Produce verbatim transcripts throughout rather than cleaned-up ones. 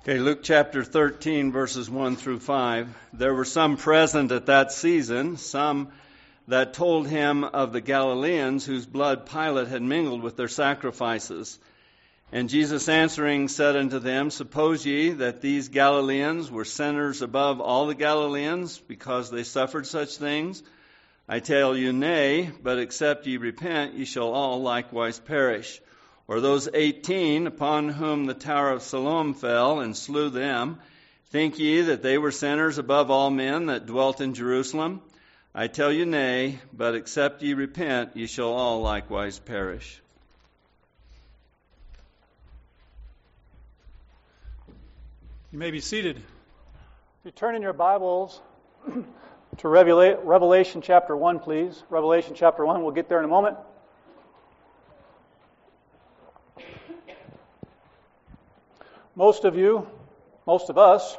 Okay, Luke chapter thirteen, verses one through five. There were some present at that season, some that told him of the Galileans whose blood Pilate had mingled with their sacrifices. And Jesus answering said unto them, Suppose ye that these Galileans were sinners above all the Galileans, because they suffered such things? I tell you, nay, but except ye repent, ye shall all likewise perish. Or those eighteen upon whom the tower of Siloam fell and slew them, think ye that they were sinners above all men that dwelt in Jerusalem? I tell you, nay, but except ye repent, ye shall all likewise perish. You may be seated. If you turn in your Bibles to Revelation chapter one, please. Revelation chapter one, we'll get there in a moment. Most of you, most of us,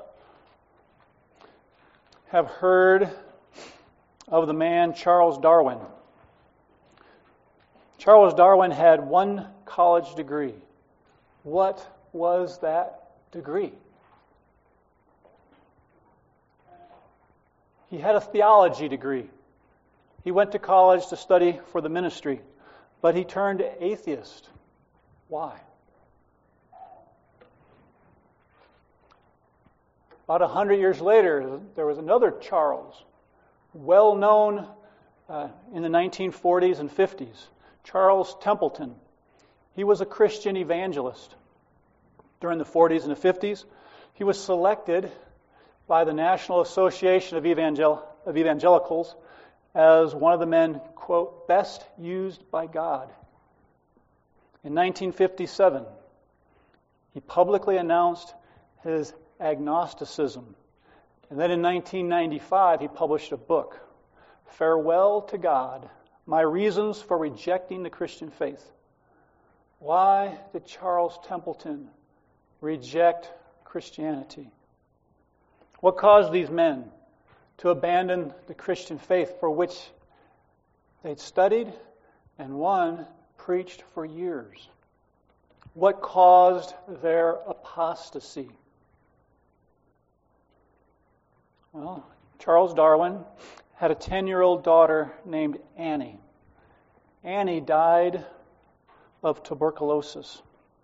have heard of the man Charles Darwin. Charles Darwin had one college degree. What was that degree? He had a theology degree. He went to college to study for the ministry, but he turned atheist. Why? About a hundred years later, there was another Charles, well known uh, in the nineteen forties and fifties, Charles Templeton. He was a Christian evangelist. During the forties and the fifties, he was selected by the National Association of, Evangel- of Evangelicals as one of the men, quote, best used by God. In nineteen fifty-seven, he publicly announced his agnosticism. And then in nineteen ninety-five, he published a book, Farewell to God, My Reasons for Rejecting the Christian Faith. Why did Charles Templeton reject Christianity? What caused these men to abandon the Christian faith for which they'd studied and one preached for years? What caused their apostasy? Well, Charles Darwin had a ten-year-old daughter named Annie. Annie died of tuberculosis.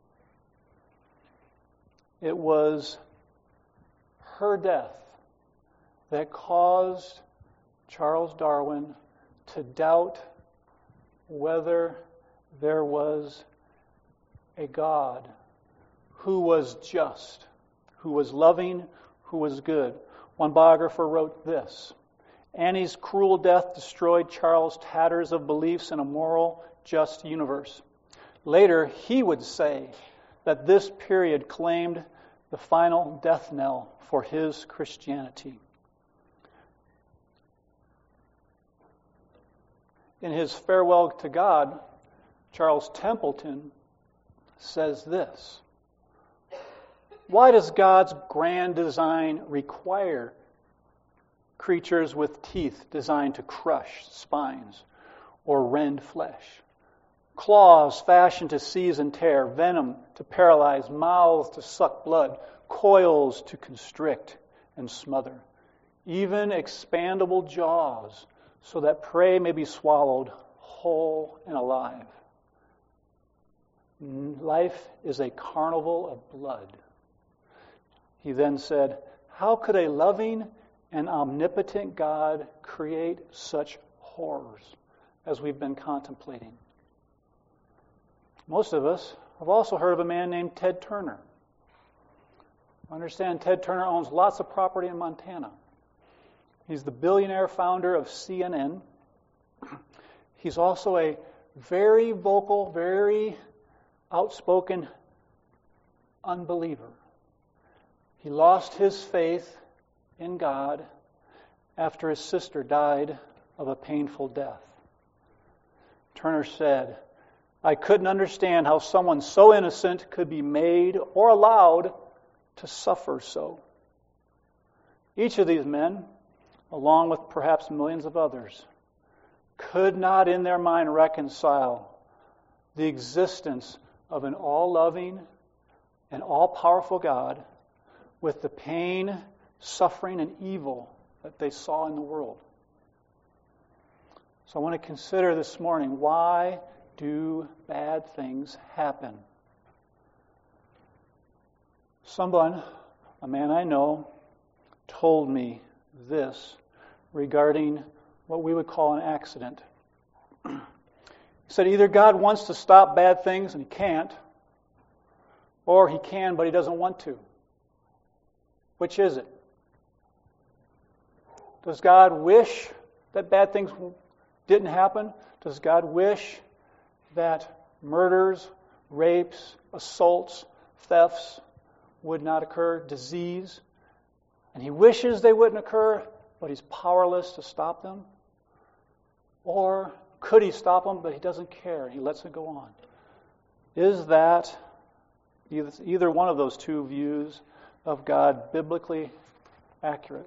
It was her death that caused Charles Darwin to doubt whether there was a God who was just, who was loving, who was good. One biographer wrote this: Annie's cruel death destroyed Charles' tatters of beliefs in a moral, just universe. Later, he would say that this period claimed the final death knell for his Christianity. In his Farewell to God, Charles Templeton says this: Why does God's grand design require creatures with teeth designed to crush spines or rend flesh? Claws fashioned to seize and tear, venom to paralyze, mouths to suck blood, coils to constrict and smother, even expandable jaws so that prey may be swallowed whole and alive. Life is a carnival of blood. He then said, how could a loving and omnipotent God create such horrors as we've been contemplating? Most of us have also heard of a man named Ted Turner. I understand Ted Turner owns lots of property in Montana. He's the billionaire founder of C N N. He's also a very vocal, very outspoken unbeliever. He lost his faith in God after his sister died of a painful death. Turner said, I couldn't understand how someone so innocent could be made or allowed to suffer so. Each of these men, along with perhaps millions of others, could not in their mind reconcile the existence of an all-loving and all-powerful God with the pain, suffering, and evil that they saw in the world. So I want to consider this morning, why do bad things happen? Someone, a man I know, told me this regarding what we would call an accident. He said either God wants to stop bad things and He can't, or He can but He doesn't want to. Which is it? Does God wish that bad things didn't happen? Does God wish that murders, rapes, assaults, thefts would not occur, disease? And He wishes they wouldn't occur, but He's powerless to stop them? Or could He stop them, but He doesn't care, and He lets it go on? Is that either, either one of those two views of God biblically accurate?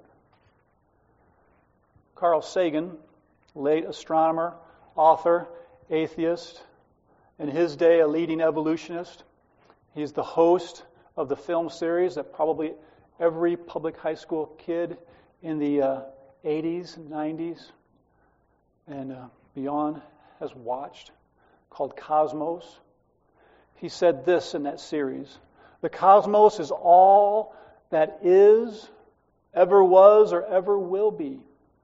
Carl Sagan, late astronomer, author, atheist, in his day a leading evolutionist. He's the host of the film series that probably every public high school kid in the uh, eighties, nineties, and uh, beyond has watched, called Cosmos. He said this in that series: the cosmos is all that is, ever was, or ever will be.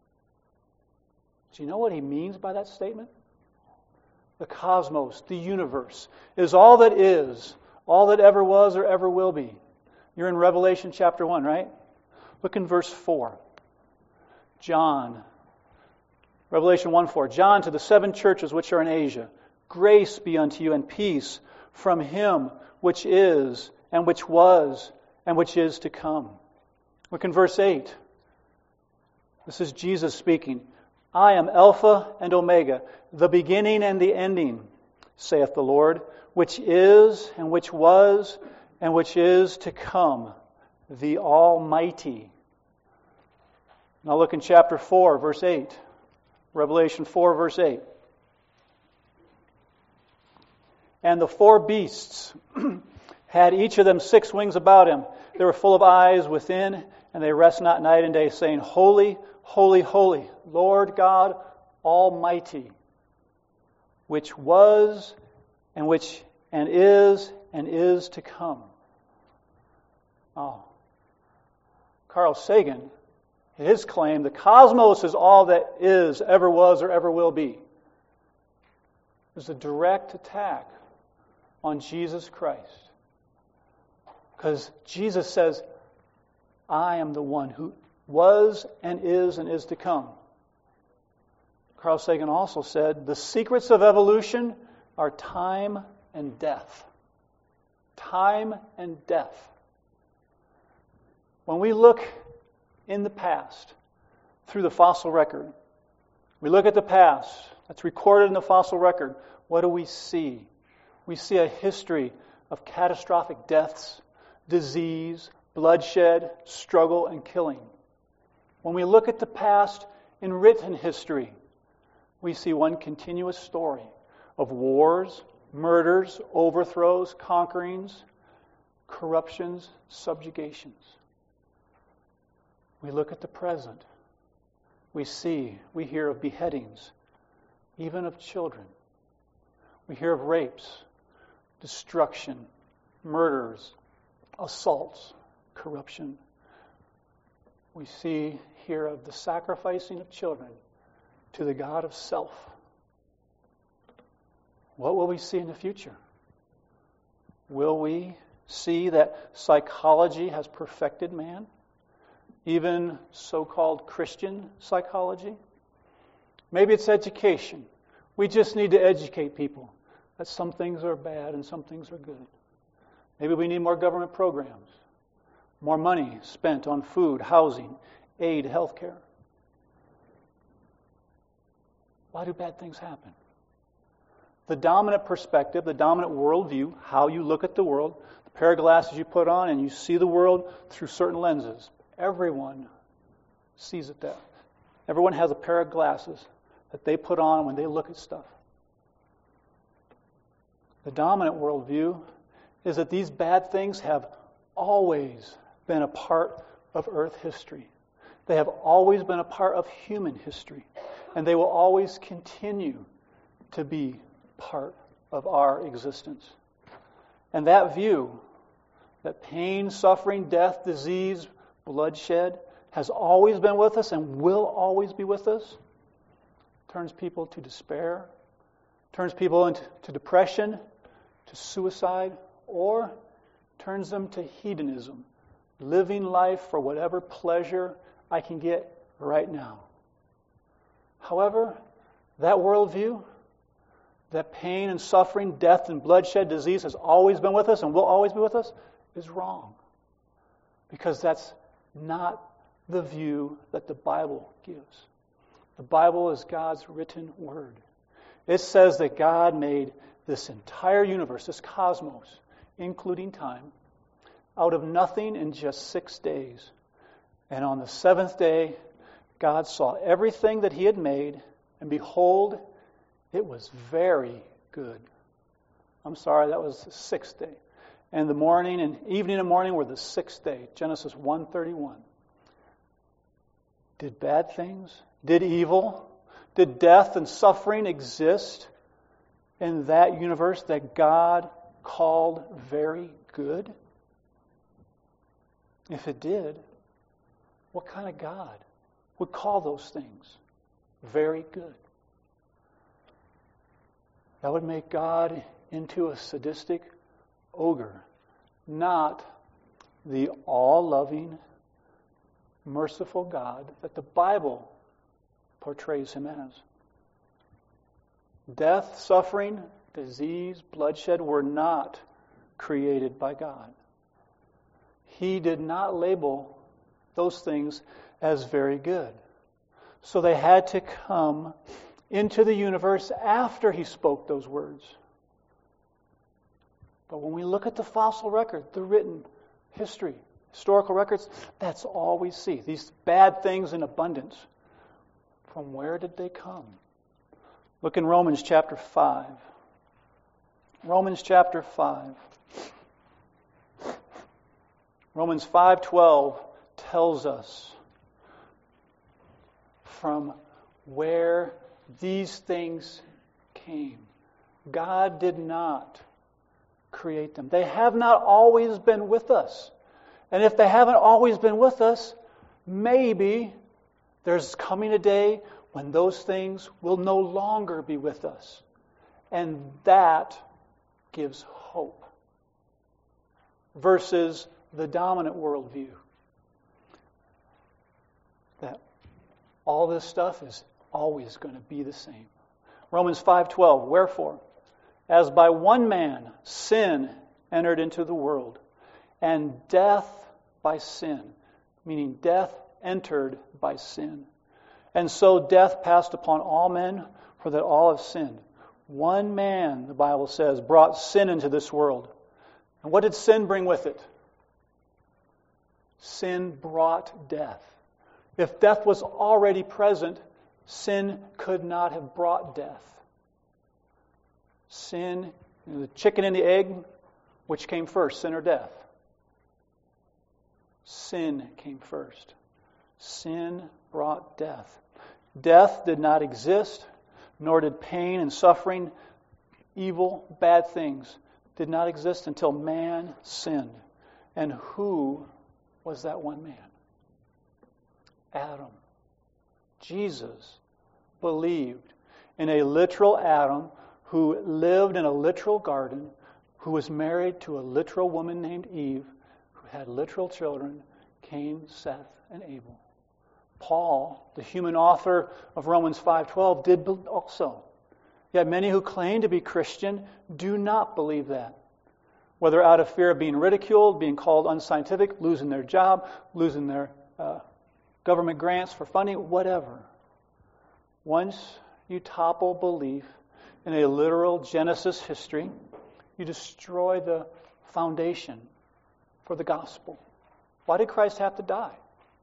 Do you know what he means by that statement? The cosmos, the universe, is all that is, all that ever was or ever will be. You're in Revelation chapter one, right? Look in verse four. John, Revelation one four. John, to the seven churches which are in Asia, grace be unto you and peace from Him which is, and which was, and which is to come. Look in verse eight. This is Jesus speaking. I am Alpha and Omega, the beginning and the ending, saith the Lord, which is, and which was, and which is to come, the Almighty. Now look in chapter four, verse eight. Revelation four, verse eight. And the four beasts had each of them six wings about him. They were full of eyes within, and they rest not night and day, saying, Holy, holy, holy, Lord God Almighty, which was, and which, and is, and is to come. Oh. Carl Sagan, his claim, the cosmos is all that is, ever was, or ever will be, is a direct attack on Jesus Christ. Because Jesus says, I am the one who was and is and is to come. Carl Sagan also said, the secrets of evolution are time and death. Time and death. When we look in the past through the fossil record, we look at the past that's recorded in the fossil record, what do we see? We see a history of catastrophic deaths, disease, bloodshed, struggle, and killing. When we look at the past in written history, we see one continuous story of wars, murders, overthrows, conquerings, corruptions, subjugations. We look at the present. We see, we hear of beheadings, even of children. We hear of rapes, destruction, murders, assaults, corruption. We see, hear of the sacrificing of children to the god of self. What will we see in the future? Will we see that psychology has perfected man? Even so-called Christian psychology? Maybe it's education. We just need to educate people that some things are bad and some things are good. Maybe we need more government programs, more money spent on food, housing, aid, healthcare. Why do bad things happen? The dominant perspective, the dominant worldview, how you look at the world, the pair of glasses you put on and you see the world through certain lenses. Everyone sees it that. Everyone has a pair of glasses that they put on when they look at stuff. The dominant worldview is that these bad things have always been a part of earth history. They have always been a part of human history. And they will always continue to be part of our existence. And that view, that pain, suffering, death, disease, bloodshed has always been with us and will always be with us, turns people to despair, turns people into to depression, to suicide, or turns them to hedonism, living life for whatever pleasure I can get right now. However, that worldview, that pain and suffering, death and bloodshed, disease has always been with us and will always be with us, is wrong. Because that's not the view that the Bible gives. The Bible is God's written word. It says that God made this entire universe, this cosmos, including time, out of nothing in just six days. And on the seventh day, God saw everything that He had made, and behold, it was very good. I'm sorry, that was the sixth day. And the morning and evening and morning were the sixth day. Genesis one thirty-one. Did bad things? Did evil? Did death and suffering exist in that universe that God called very good? If it did, what kind of God would call those things very good? That would make God into a sadistic ogre, not the all-loving, merciful God that the Bible portrays Him as. Death, suffering, disease, bloodshed were not created by God. He did not label those things as very good. So they had to come into the universe after He spoke those words. But when we look at the fossil record, the written history, historical records, that's all we see. These bad things in abundance. From where did they come? Look in Romans chapter five. Romans chapter five. Romans five twelve tells us from where these things came. God did not create them. They have not always been with us. And if they haven't always been with us, maybe there's coming a day when those things will no longer be with us. And that gives hope. Versus the dominant worldview. That all this stuff is always going to be the same. Romans five twelve, wherefore, as by one man sin entered into the world, and death by sin, meaning death entered by sin. And so death passed upon all men, for that all have sinned. One man, the Bible says, brought sin into this world. And what did sin bring with it? Sin brought death. If death was already present, sin could not have brought death. Sin, you know, the chicken and the egg, which came first, sin or death? Sin came first. Sin brought death. Death did not exist, nor did pain and suffering, evil, bad things, did not exist until man sinned. And who was that one man? Adam. Jesus believed in a literal Adam who lived in a literal garden, who was married to a literal woman named Eve, who had literal children, Cain, Seth, and Abel. Paul, the human author of Romans five twelve, did also. Yet many who claim to be Christian do not believe that. Whether out of fear of being ridiculed, being called unscientific, losing their job, losing their uh, government grants for funding, whatever. Once you topple belief in a literal Genesis history, you destroy the foundation for the gospel. Why did Christ have to die?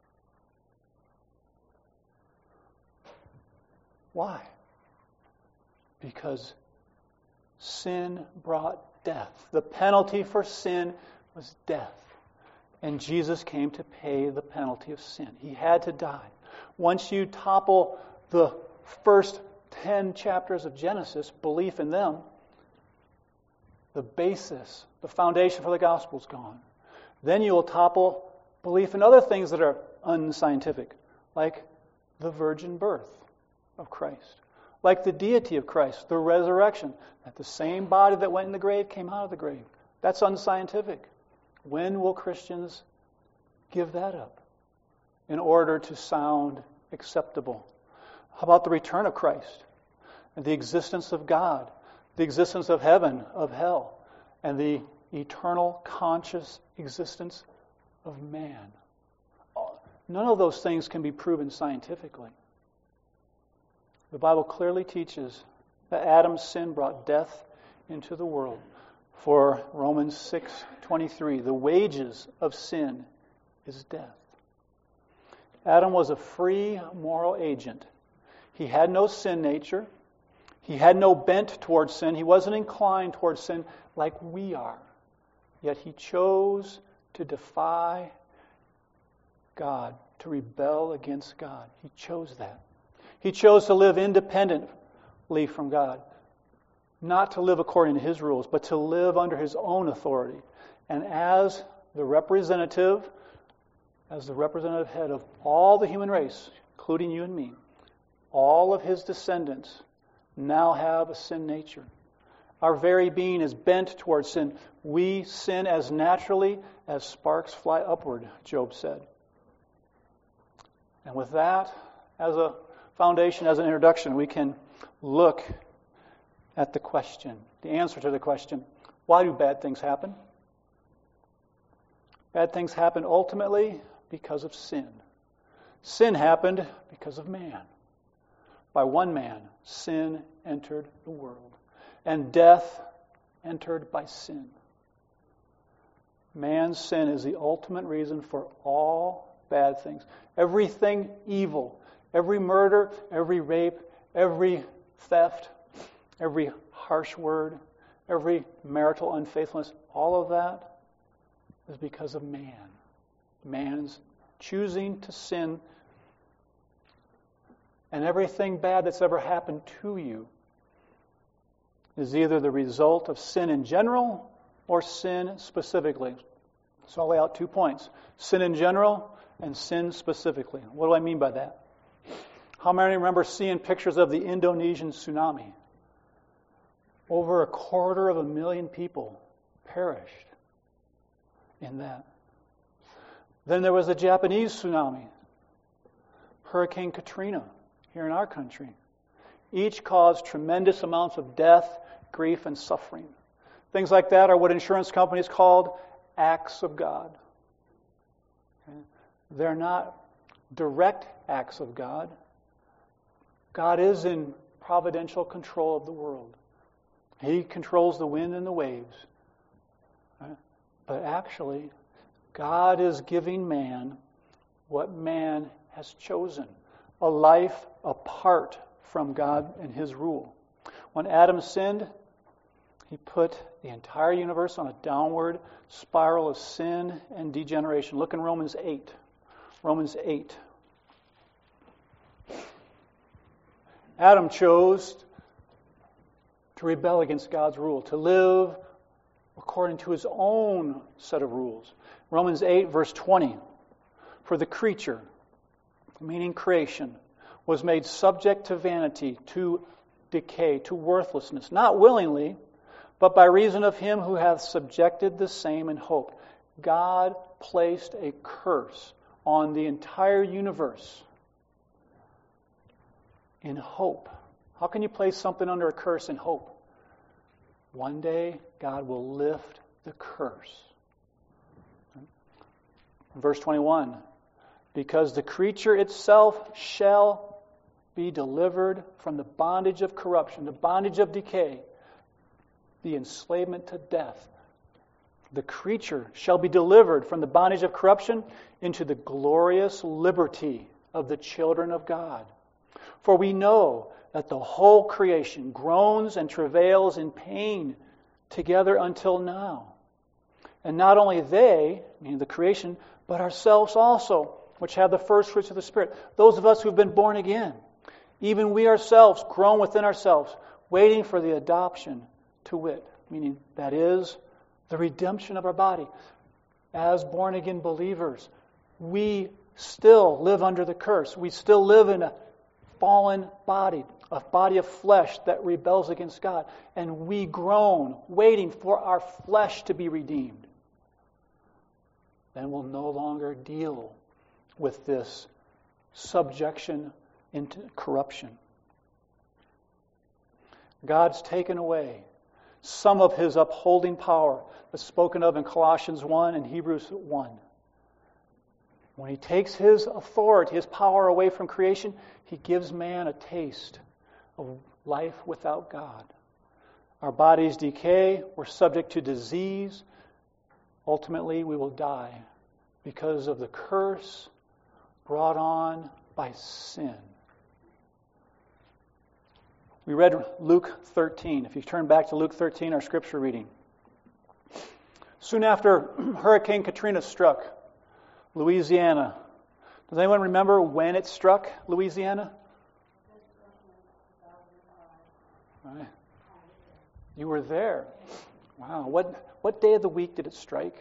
Why? Because sin brought death. The penalty for sin was death. And Jesus came to pay the penalty of sin. He had to die. Once you topple the first ten chapters of Genesis, belief in them, the basis, the foundation for the gospel is gone. Then you will topple belief in other things that are unscientific, like the virgin birth of Christ, like the deity of Christ, the resurrection, that the same body that went in the grave came out of the grave. That's unscientific. When will Christians give that up in order to sound acceptable? How about the return of Christ and the existence of God, the existence of heaven, of hell, and the eternal conscious existence of man? None of those things can be proven scientifically. The Bible clearly teaches that Adam's sin brought death into the world. For Romans six twenty-three, the wages of sin is death. Adam was a free moral agent. He had no sin nature. He had no bent towards sin. He wasn't inclined towards sin like we are. Yet he chose to defy God, to rebel against God. He chose that. He chose to live independently from God. Not to live according to His rules, but to live under His own authority. And as the representative, as the representative head of all the human race, including you and me, all of His descendants now have a sin nature. Our very being is bent towards sin. We sin as naturally as sparks fly upward, Job said. And with that as a foundation, as an introduction, we can look at the question, the answer to the question, why do bad things happen? Bad things happen ultimately because of sin. Sin happened because of man. By one man, sin entered the world, and death entered by sin. Man's sin is the ultimate reason for all bad things. Everything evil, every murder, every rape, every theft, every harsh word, every marital unfaithfulness, all of that is because of man. Man's choosing to sin, and everything bad that's ever happened to you is either the result of sin in general or sin specifically. So I'll lay out two points. Sin in general and sin specifically. What do I mean by that? How many remember seeing pictures of the Indonesian tsunami? Over a quarter of a million people perished in that. Then there was the Japanese tsunami, Hurricane Katrina here in our country. Each caused tremendous amounts of death, grief, and suffering. Things like that are what insurance companies called acts of God. Okay? They're not direct acts of God. God is in providential control of the world. He controls the wind and the waves. Right? But actually, God is giving man what man has chosen, a life apart from God and His rule. When Adam sinned, he put the entire universe on a downward spiral of sin and degeneration. Look in Romans eight. Romans eight. Adam chose to rebel against God's rule, to live according to his own set of rules. Romans eight, verse twenty. For the creature, meaning creation, was made subject to vanity, to decay, to worthlessness, not willingly, but by reason of him who hath subjected the same in hope. God placed a curse on the entire universe in hope. How can you place something under a curse in hope? One day, God will lift the curse. Verse twenty-one, because the creature itself shall be delivered from the bondage of corruption, the bondage of decay, the enslavement to death. The creature shall be delivered from the bondage of corruption into the glorious liberty of the children of God. For we know that the whole creation groans and travails in pain together until now. And not only they, meaning the creation, but ourselves also, which have the first fruits of the Spirit. Those of us who've been born again, even we ourselves, grown within ourselves, waiting for the adoption to wit, meaning that is the redemption of our body. As born again believers, we still live under the curse. We still live in a fallen body, a body of flesh that rebels against God. And we groan, waiting for our flesh to be redeemed. Then we'll no longer deal with this subjection into corruption. God's taken away some of His upholding power that's spoken of in Colossians one and Hebrews one. When He takes His authority, His power away from creation, He gives man a taste of life without God. Our bodies decay, we're subject to disease. Ultimately, we will die because of the curse brought on by sin. We read Luke thirteen. If you turn back to Luke thirteen, our scripture reading. Soon after Hurricane Katrina struck Louisiana, does anyone remember when it struck Louisiana? Right. You were there. Wow. What what day of the week did it strike?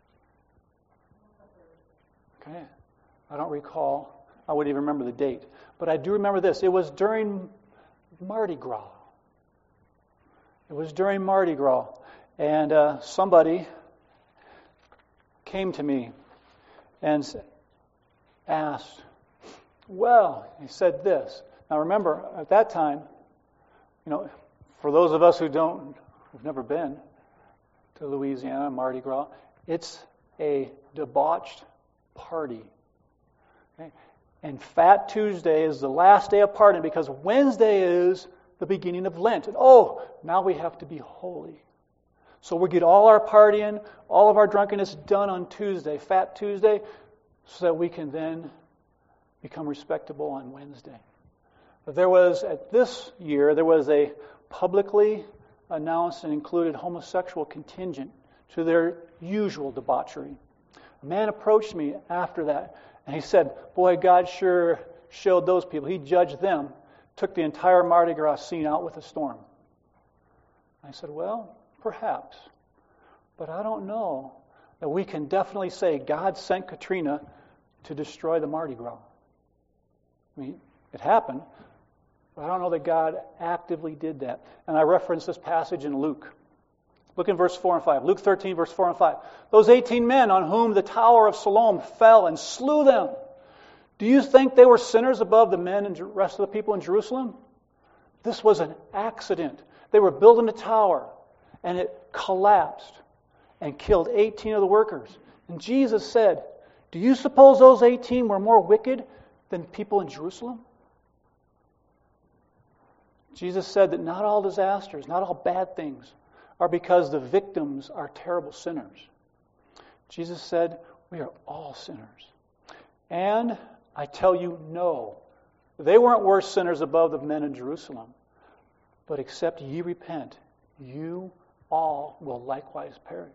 Okay. I don't recall. I wouldn't even remember the date. But I do remember this. It was during Mardi Gras. It was during Mardi Gras. And uh, somebody came to me and asked, well, he said this. Now remember, at that time, you know, for those of us who don't, who've never been to Louisiana, Mardi Gras, it's a debauched party. Okay? And Fat Tuesday is the last day of partying because Wednesday is the beginning of Lent. And oh, now we have to be holy. So we get all our partying, all of our drunkenness done on Tuesday, Fat Tuesday, so that we can then become respectable on Wednesday. But there was, at this year, there was a publicly announced and included homosexual contingent to their usual debauchery. A man approached me after that, and he said, boy, God sure showed those people. He judged them, took the entire Mardi Gras scene out with a storm. I said, well, perhaps. But I don't know that we can definitely say God sent Katrina to destroy the Mardi Gras. I mean, it happened, but I don't know that God actively did that. And I reference this passage in Luke. Look in verse four and five. Luke thirteen, verse four and five. Those eighteen men on whom the tower of Siloam fell and slew them, do you think they were sinners above the men and the rest of the people in Jerusalem? This was an accident. They were building a tower, and it collapsed and killed eighteen of the workers. And Jesus said, do you suppose those eighteen were more wicked than people in Jerusalem? Jesus said that not all disasters, not all bad things, are because the victims are terrible sinners. Jesus said, we are all sinners. And I tell you, no, they weren't worse sinners above the men in Jerusalem. But except ye repent, you all will likewise perish.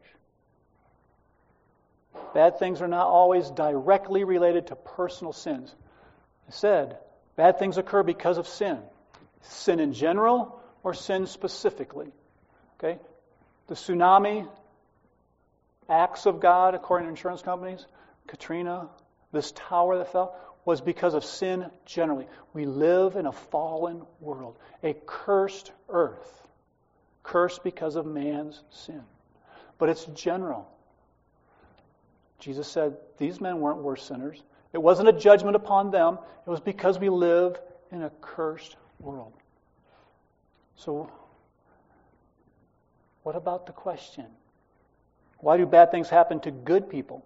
Bad things are not always directly related to personal sins. I said, bad things occur because of sin. Sin in general or sin specifically. Okay? The tsunami, acts of God, according to insurance companies, Katrina, this tower that fell, was because of sin generally. We live in a fallen world, a cursed earth, cursed because of man's sin. But it's general. Jesus said these men weren't worse sinners. It wasn't a judgment upon them. It was because we live in a cursed world. So, what about the question? Why do bad things happen to good people?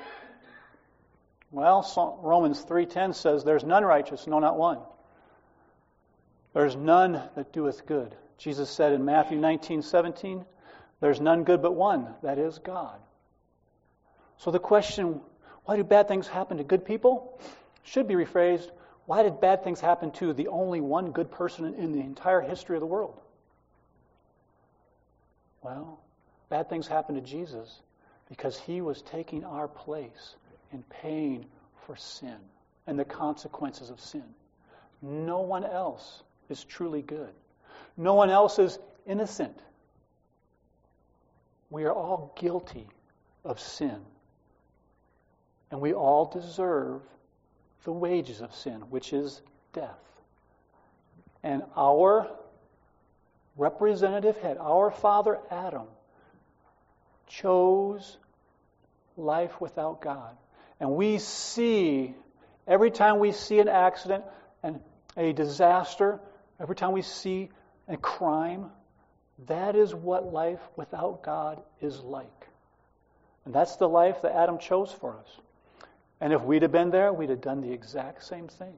Well, Romans three ten says, there's none righteous, no, not one. There's none that doeth good. Jesus said in Matthew nineteen seventeen, there's none good but one, that is God. So the question, why do bad things happen to good people? Should be rephrased, why did bad things happen to the only one good person in the entire history of the world? Well, bad things happened to Jesus because he was taking our place in paying for sin and the consequences of sin. No one else is truly good. No one else is innocent. We are all guilty of sin. And we all deserve the wages of sin, which is death. And our representative head, our father Adam, chose life without God. And we see, every time we see an accident and a disaster, every time we see a crime, that is what life without God is like. And that's the life that Adam chose for us. And if we'd have been there, we'd have done the exact same thing.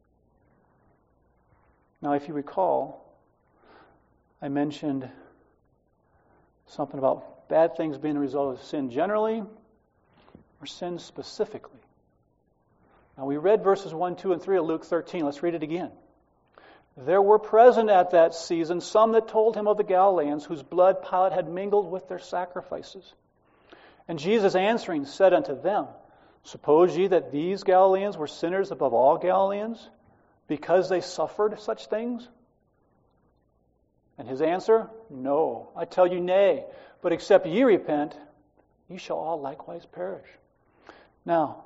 Now, if you recall, I mentioned something about bad things being a result of sin generally or sin specifically. Now, we read verses one, two, and three of Luke thirteen. Let's read it again. There were present at that season some that told him of the Galileans, whose blood Pilate had mingled with their sacrifices. And Jesus answering said unto them, Suppose ye that these Galileans were sinners above all Galileans, because they suffered such things? And his answer, No, I tell you nay, but except ye repent, ye shall all likewise perish. Now,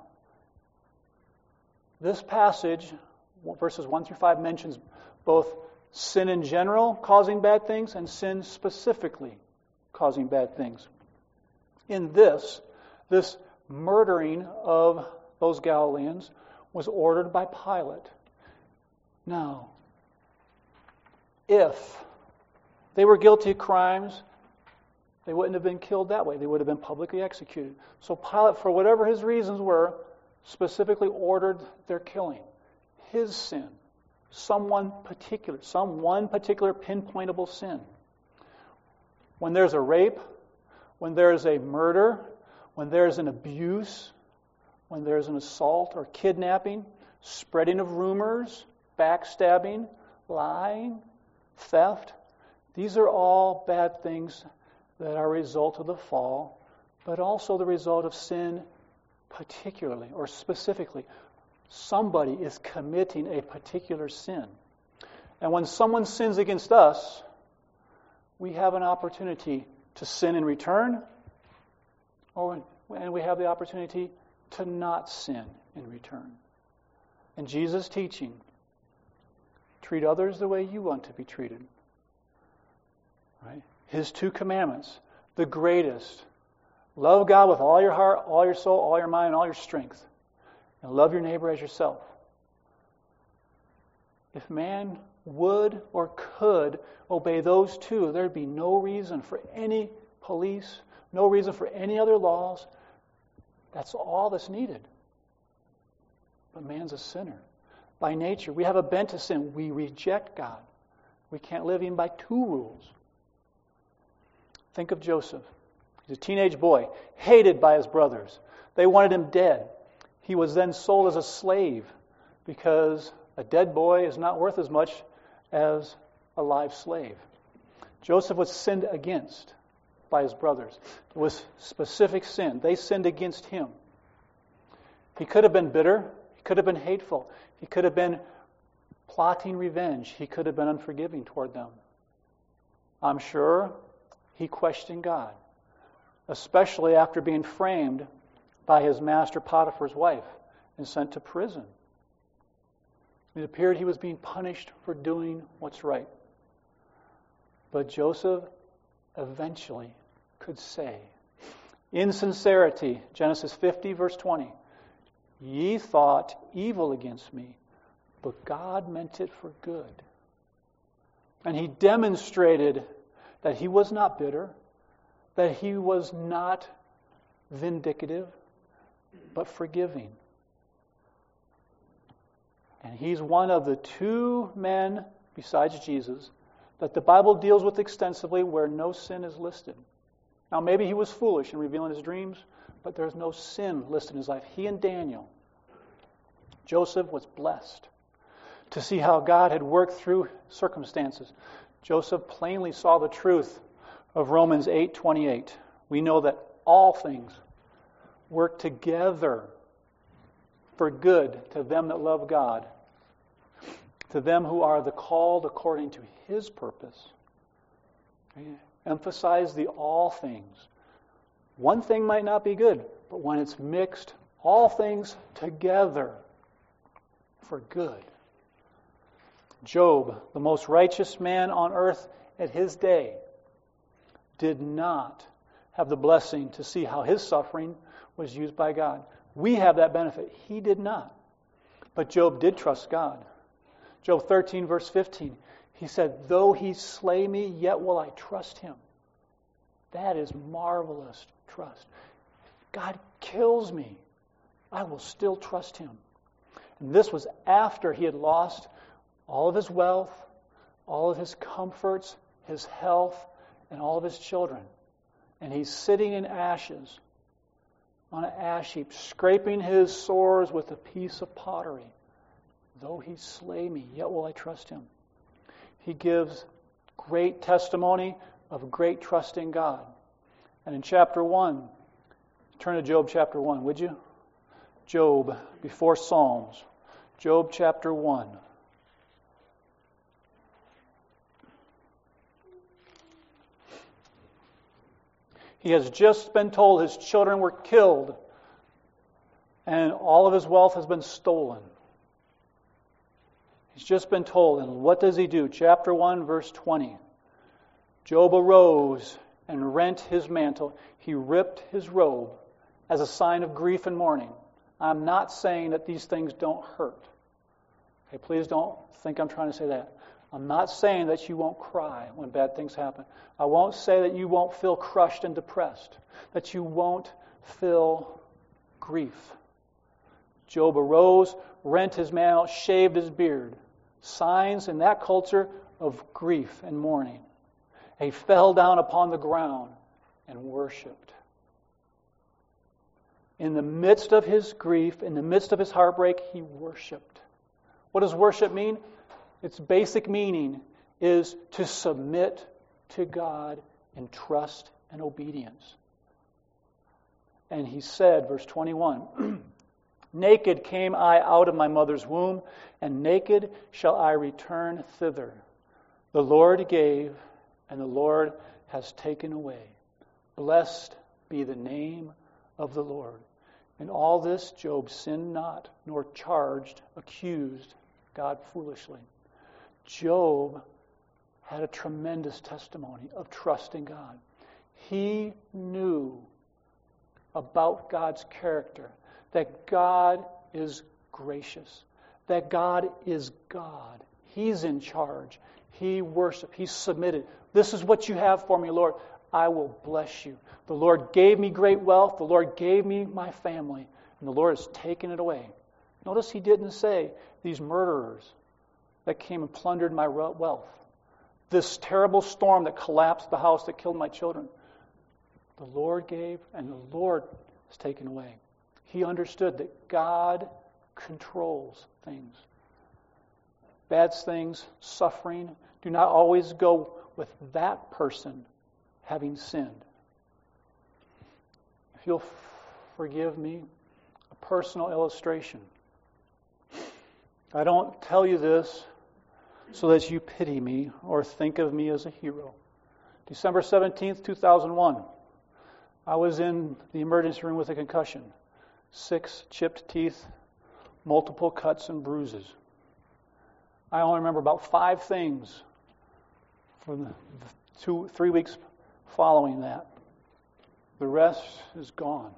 this passage, verses one through five, mentions both sin in general causing bad things and sin specifically causing bad things. In this, this murdering of those Galileans was ordered by Pilate. Now, if they were guilty of crimes, they wouldn't have been killed that way. They would have been publicly executed. So Pilate, for whatever his reasons were, specifically ordered their killing. His sin. Someone particular. Some one particular pinpointable sin. When there's a rape, when there's a murder, when there's an abuse, when there's an assault or kidnapping, spreading of rumors, backstabbing, lying, theft, these are all bad things that are a result of the fall, but also the result of sin particularly or specifically. Somebody is committing a particular sin. And when someone sins against us, we have an opportunity to sin in return, or and we have the opportunity to not sin in return. And Jesus' teaching, treat others the way you want to be treated. Right? His two commandments, the greatest, love God with all your heart, all your soul, all your mind, and all your strength. And love your neighbor as yourself. If man would or could obey those two, there'd be no reason for any police, no reason for any other laws. That's all that's needed. But man's a sinner. By nature, we have a bent to sin. We reject God. We can't live even by two rules. Think of Joseph. He's a teenage boy, hated by his brothers. They wanted him dead. He was then sold as a slave because a dead boy is not worth as much as a live slave. Joseph was sinned against by his brothers. It was specific sin. They sinned against him. He could have been bitter. He could have been hateful. He could have been plotting revenge. He could have been unforgiving toward them. I'm sure he questioned God, especially after being framed by his master Potiphar's wife and sent to prison. It appeared he was being punished for doing what's right. But Joseph eventually could say, in sincerity, Genesis fifty, verse twenty, ye thought evil against me, but God meant it for good. And he demonstrated that he was not bitter, that he was not vindicative, but forgiving. And he's one of the two men, besides Jesus, that the Bible deals with extensively where no sin is listed. Now, maybe he was foolish in revealing his dreams, but there's no sin listed in his life. He and Daniel. Joseph was blessed to see how God had worked through circumstances. Joseph plainly saw the truth of Romans eight twenty-eight. We know that all things work together for good to them that love God, to them who are the called according to His purpose. Okay? Emphasize the all things. One thing might not be good, but when it's mixed, all things together for good. Job, the most righteous man on earth at his day, did not have the blessing to see how his suffering was used by God. We have that benefit. He did not. But Job did trust God. Job thirteen, verse fifteen, he said, though He slay me, yet will I trust Him. That is marvelous trust. If God kills me, I will still trust Him. And this was after he had lost all of his wealth, all of his comforts, his health, and all of his children. And he's sitting in ashes on an ash heap, scraping his sores with a piece of pottery. Though He slay me, yet will I trust Him. He gives great testimony of great trust in God. And in chapter one, turn to Job chapter one, would you? Job, before Psalms. Job chapter one. He has just been told his children were killed and all of his wealth has been stolen. He's just been told. And what does he do? Chapter one, verse twenty. Job arose and rent his mantle. He ripped his robe as a sign of grief and mourning. I'm not saying that these things don't hurt. Okay, please don't think I'm trying to say that. I'm not saying that you won't cry when bad things happen. I won't say that you won't feel crushed and depressed, that you won't feel grief. Job arose, rent his mantle, shaved his beard. Signs in that culture of grief and mourning. He fell down upon the ground and worshipped. In the midst of his grief, in the midst of his heartbreak, he worshipped. What does worship mean? Its basic meaning is to submit to God in trust and obedience. And he said, verse twenty-one, naked came I out of my mother's womb, and naked shall I return thither. The Lord gave, and the Lord has taken away. Blessed be the name of the Lord. In all this, Job sinned not, nor charged, accused God foolishly. Job had a tremendous testimony of trusting God. He knew about God's character, that God is gracious, that God is God. He's in charge. He worshiped. He submitted. This is what you have for me, Lord. I will bless you. The Lord gave me great wealth. The Lord gave me my family. And the Lord has taken it away. Notice he didn't say, these murderers that came and plundered my wealth. This terrible storm that collapsed the house that killed my children. The Lord gave, and the Lord has taken away. He understood that God controls things. Bad things, suffering, do not always go with that person having sinned. If you'll f- forgive me, a personal illustration. I don't tell you this so that you pity me or think of me as a hero. December seventeenth, two thousand one, I was in the emergency room with a concussion. Six chipped teeth, multiple cuts and bruises. I only remember about five things from the two, three weeks following that. The rest is gone.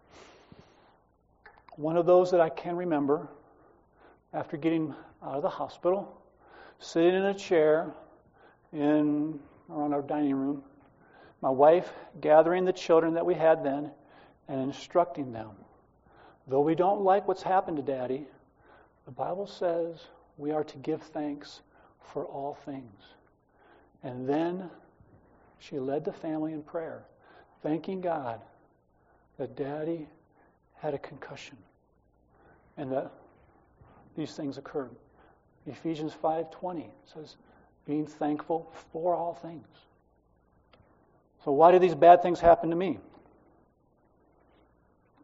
One of those that I can remember, after getting out of the hospital, sitting in a chair in around our dining room, my wife gathering the children that we had then and instructing them. Though we don't like what's happened to Daddy, the Bible says we are to give thanks for all things. And then she led the family in prayer, thanking God that Daddy had a concussion and that these things occurred. Ephesians five twenty says, being thankful for all things. So why do these bad things happen to me?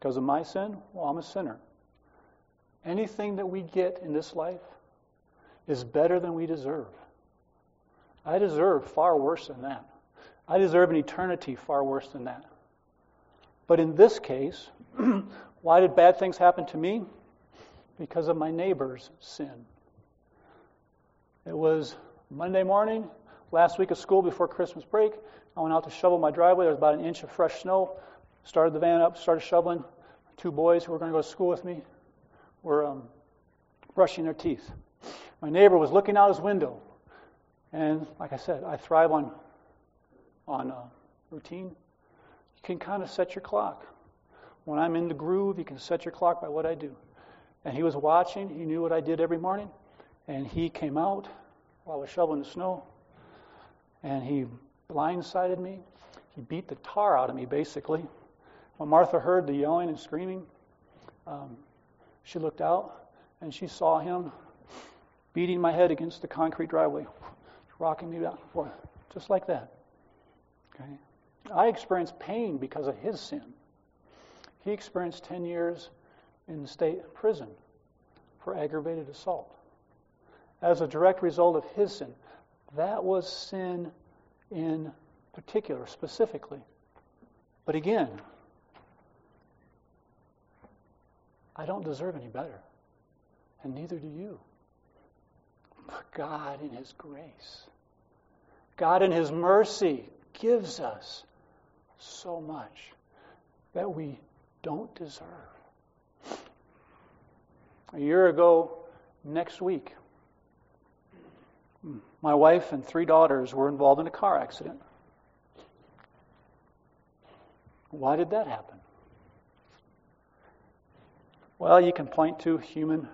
Because of my sin? Well, I'm a sinner. Anything that we get in this life is better than we deserve. I deserve far worse than that. I deserve an eternity far worse than that. But in this case, why did bad things happen to me? Because of my neighbor's sin. It was Monday morning, last week of school before Christmas break. I went out to shovel my driveway. There was about an inch of fresh snow. Started the van up, started shoveling. Two boys who were going to go to school with me were um, brushing their teeth. My neighbor was looking out his window. And like I said, I thrive on, on uh, routine. You can kind of set your clock. When I'm in the groove, you can set your clock by what I do. And he was watching. He knew what I did every morning. And he came out while I was shoveling the snow. And he blindsided me. He beat the tar out of me, basically. When Martha heard the yelling and screaming, um, she looked out and she saw him beating my head against the concrete driveway, rocking me back and forth, just like that. Okay? I experienced pain because of his sin. He experienced ten years in the state prison for aggravated assault. As a direct result of his sin. That was sin in particular, specifically. But again, I don't deserve any better. And neither do you. But God in His grace, God in His mercy gives us so much that we don't deserve. A year ago, next week, my wife and three daughters were involved in a car accident. Why did that happen? Well, you can point to human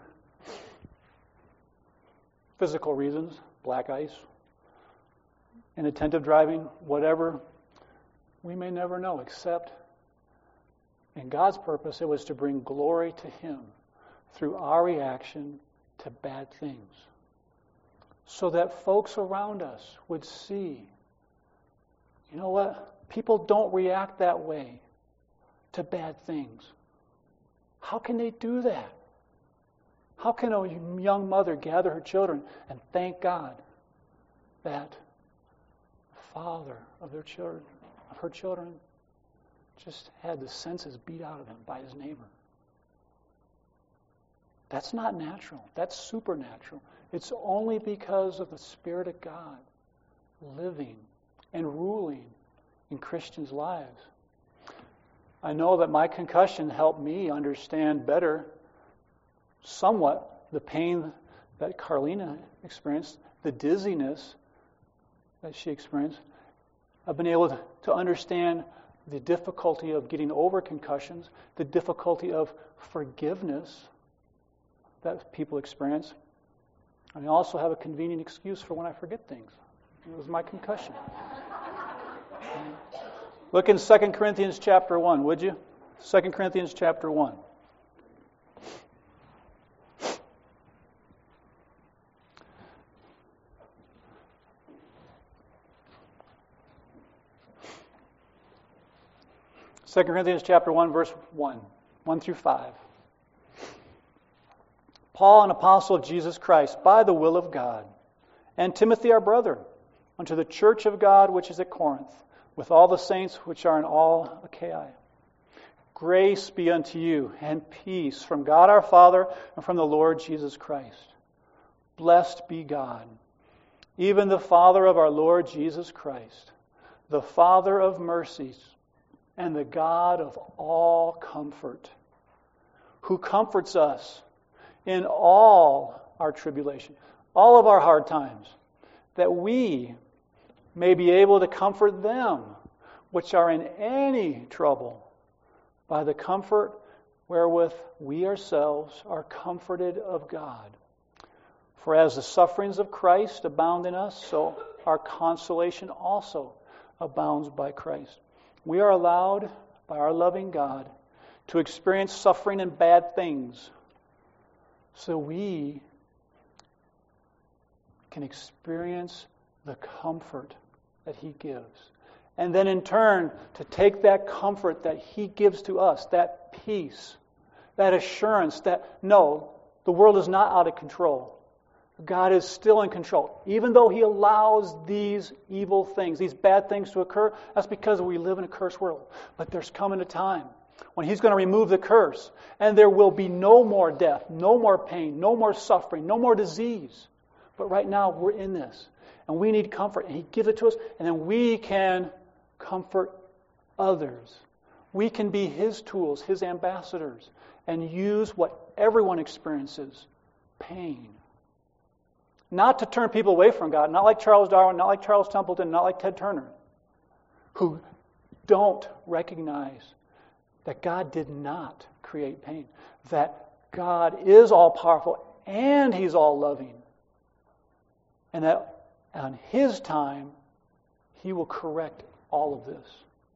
physical reasons, black ice, inattentive driving, whatever. We may never know, except in God's purpose, it was to bring glory to Him through our reaction to bad things. So that folks around us would see, you know what? People don't react that way to bad things. How can they do that? How can a young mother gather her children and thank God that the father of their children, of her children, just had the senses beat out of him by his neighbor? That's not natural. That's supernatural. It's only because of the Spirit of God living and ruling in Christians' lives. I know that my concussion helped me understand better somewhat the pain that Carlina experienced, the dizziness that she experienced. I've been able to, to understand the difficulty of getting over concussions, the difficulty of forgiveness that people experience. And I also have a convenient excuse for when I forget things. It was my concussion. Look in Second Corinthians chapter one, would you? Second Corinthians chapter one. Second Corinthians chapter one, verse one, one through five. Paul, an apostle of Jesus Christ, by the will of God, and Timothy our brother, unto the church of God which is at Corinth, with all the saints which are in all Achaia. Grace be unto you, and peace from God our Father and from the Lord Jesus Christ. Blessed be God, even the Father of our Lord Jesus Christ, the Father of mercies, and the God of all comfort, who comforts us in all our tribulation, all of our hard times, that we may be able to comfort them which are in any trouble by the comfort wherewith we ourselves are comforted of God. For as the sufferings of Christ abound in us, so our consolation also abounds by Christ. We are allowed by our loving God to experience suffering and bad things so we can experience the comfort that He gives. And then in turn, to take that comfort that He gives to us, that peace, that assurance that, no, the world is not out of control. God is still in control. Even though He allows these evil things, these bad things to occur, that's because we live in a cursed world. But there's coming a time when He's going to remove the curse, and there will be no more death, no more pain, no more suffering, no more disease. But right now, we're in this, and we need comfort, and He gives it to us, and then we can comfort others. We can be His tools, His ambassadors, and use what everyone experiences, pain. Not to turn people away from God, not like Charles Darwin, not like Charles Templeton, not like Ted Turner, who don't recognize that God did not create pain, that God is all-powerful and He's all-loving, and that on His time, He will correct all of this.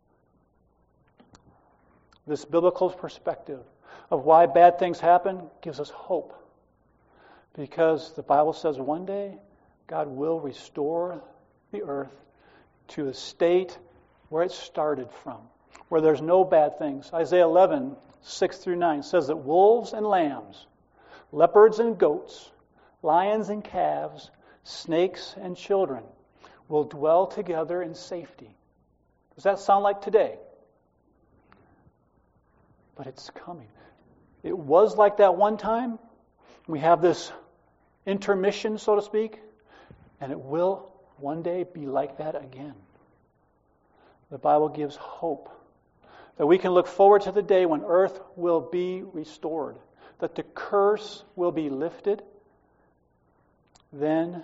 This biblical perspective of why bad things happen gives us hope. Because the Bible says one day God will restore the earth to a state where it started from, where there's no bad things. Isaiah eleven, six through nine says that wolves and lambs, leopards and goats, lions and calves, snakes and children will dwell together in safety. Does that sound like today? But it's coming. It was like that one time. We have this intermission, so to speak, and it will one day be like that again. The Bible gives hope that we can look forward to the day when earth will be restored, that the curse will be lifted. Then,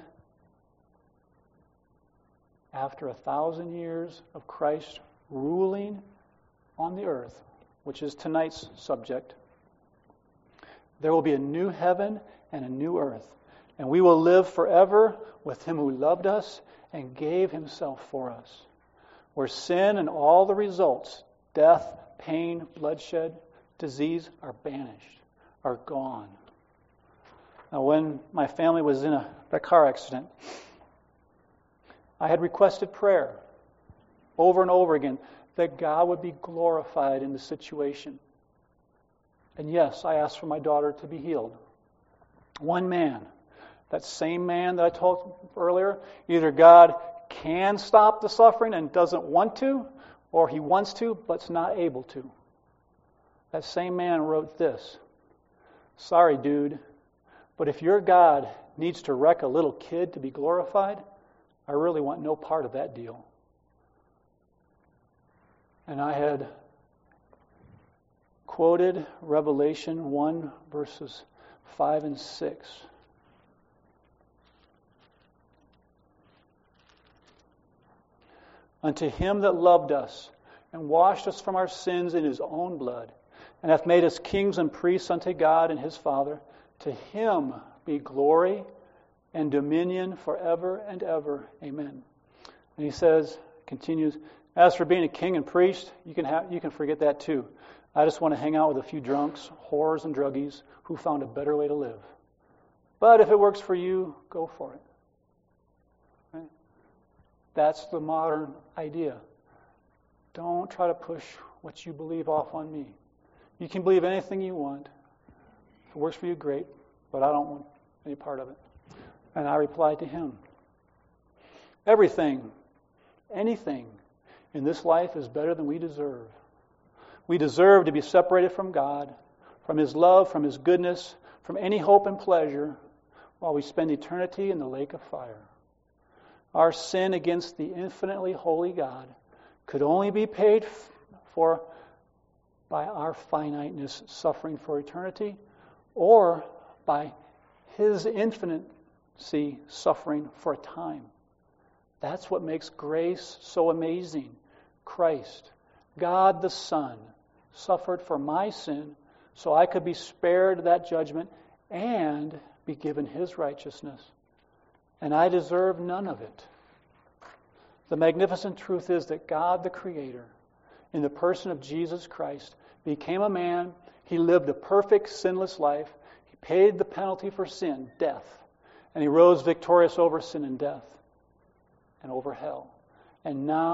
after a thousand years of Christ ruling on the earth, which is tonight's subject, there will be a new heaven and a new earth. And we will live forever with Him who loved us and gave Himself for us. Where sin and all the results, death, pain, bloodshed, disease, are banished, are gone. Now, when my family was in a, a car accident, I had requested prayer over and over again that God would be glorified in the situation. And yes, I asked for my daughter to be healed. One man, that same man that I told earlier, either God can stop the suffering and doesn't want to, or He wants to but's not able to. That same man wrote this: "Sorry, dude, but if your God needs to wreck a little kid to be glorified, I really want no part of that deal." And I had quoted Revelation one, verses five and six. "Unto Him that loved us and washed us from our sins in His own blood, and hath made us kings and priests unto God and His Father, to Him be glory and dominion forever and ever. Amen." And he says, continues, "As for being a king and priest, you can have, you can forget that too. I just want to hang out with a few drunks, whores, and druggies who found a better way to live. But if it works for you, go for it." Right? That's the modern idea. Don't try to push what you believe off on me. You can believe anything you want. If it works for you, great, but I don't want any part of it. And I replied to him, "Everything, anything in this life is better than we deserve. We deserve to be separated from God, from His love, from His goodness, from any hope and pleasure, while we spend eternity in the lake of fire. Our sin against the infinitely holy God could only be paid for by our finiteness suffering for eternity, or by His infinity suffering for a time. That's what makes grace so amazing. Christ, God the Son, suffered for my sin so I could be spared that judgment and be given His righteousness. And I deserve none of it. The magnificent truth is that God the Creator, in the person of Jesus Christ, became a man. He lived a perfect, sinless life. He paid the penalty for sin, death. And He rose victorious over sin and death and over hell. And now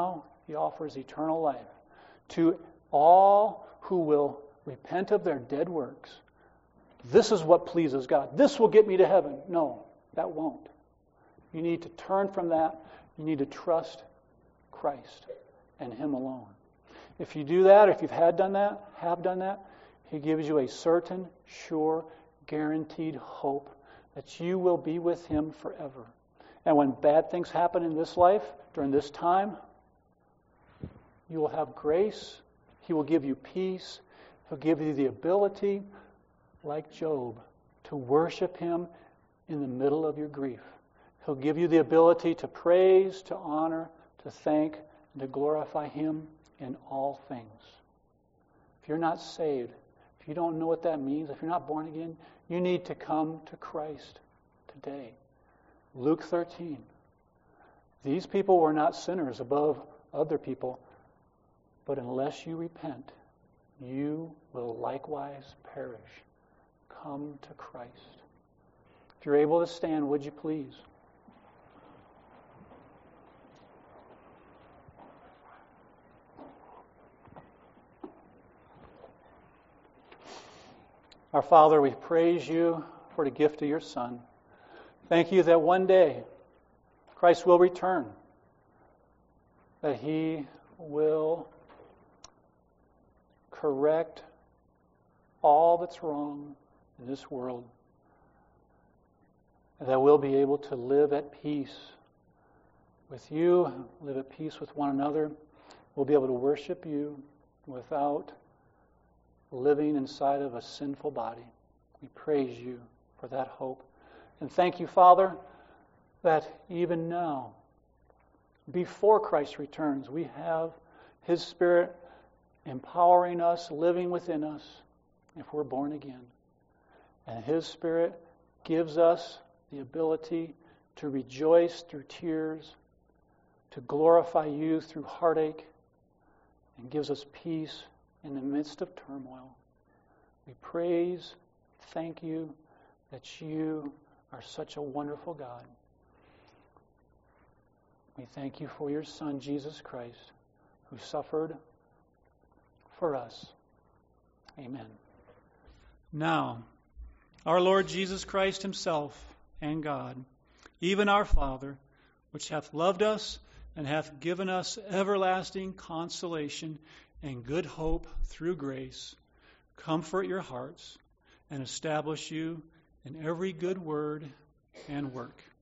He offers eternal life to all who will repent of their dead works. This is what pleases God. This will get me to heaven. No, that won't. You need to turn from that. You need to trust Christ and Him alone. If you do that, if you've had done that, have done that, He gives you a certain, sure, guaranteed hope that you will be with Him forever. And when bad things happen in this life, during this time, you will have grace. He will give you peace. He'll give you the ability, like Job, to worship Him in the middle of your grief. He'll give you the ability to praise, to honor, to thank, and to glorify Him in all things. If you're not saved, if you don't know what that means, if you're not born again, you need to come to Christ today. Luke thirteen. These people were not sinners above other people, but unless you repent, you will likewise perish. Come to Christ. If you're able to stand, would you please? Our Father, we praise You for the gift of Your Son. Thank You that one day Christ will return, that He will correct all that's wrong in this world, and that we'll be able to live at peace with You, live at peace with one another. We'll be able to worship You without living inside of a sinful body. We praise You for that hope. And thank You, Father, that even now, before Christ returns, we have His Spirit empowering us, living within us, if we're born again. And His Spirit gives us the ability to rejoice through tears, to glorify You through heartache, and gives us peace in the midst of turmoil. We praise, thank You that You are such a wonderful God. We thank You for Your Son, Jesus Christ, who suffered for us. Amen. Now, our Lord Jesus Christ Himself and God, even our Father, which hath loved us and hath given us everlasting consolation and good hope through grace, comfort your hearts and establish you in every good word and work.